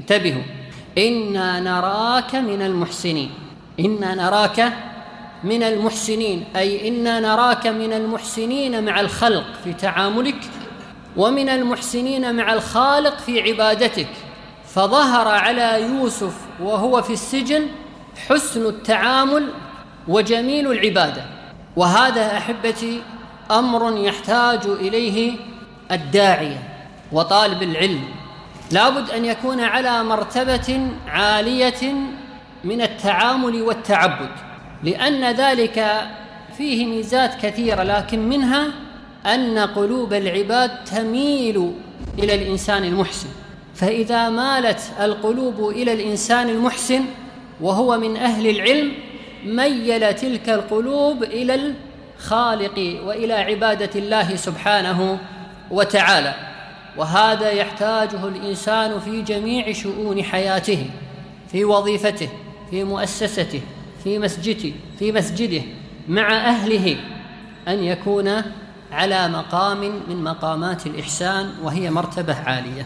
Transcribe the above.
انتبهوا، إنا نراك من المحسنين، إنا نراك من المحسنين، أي إنا نراك من المحسنين مع الخلق في تعاملك، ومن المحسنين مع الخالق في عبادتك. فظهر على يوسف وهو في السجن حسن التعامل وجميل العبادة. وهذا أحبتي أمر يحتاج إليه الداعية وطالب العلم، لابد أن يكون على مرتبة عالية من التعامل والتعبد، لأن ذلك فيه ميزات كثيرة، لكن منها أن قلوب العباد تميل إلى الإنسان المحسن. فإذا مالت القلوب إلى الإنسان المحسن وهو من أهل العلم، ميل تلك القلوب إلى الخالق وإلى عبادة الله سبحانه وتعالى. وهذا يحتاجه الإنسان في جميع شؤون حياته، في وظيفته، في مؤسسته، في مسجده مع أهله، أن يكون على مقام من مقامات الإحسان، وهي مرتبة عالية.